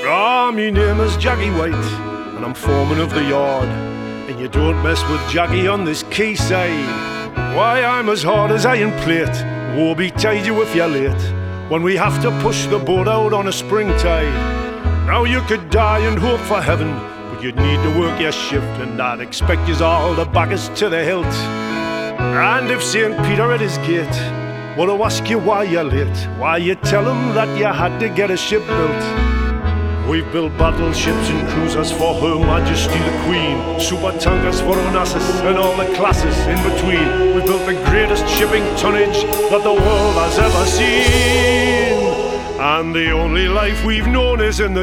Ah, me name is Jackie White, and I'm foreman of the yard. And you don't mess with Jackie on this quayside. Why, I'm as hard as iron plate. Woe betide you if you're late, when we have to push the boat out on a spring tide. Now you could die and hope for heaven, but you'd need to work your shift, and I'd expect yous all to back us to the hilt. And if St. Peter at his gate were to ask you why you're late, why you tell him that you had to get a ship built. We've built battleships and cruisers for Her Majesty the Queen, super tankers for Onassis and all the classes in between. We've built the greatest shipping tonnage that the world has ever seen, and the only life we've known is in the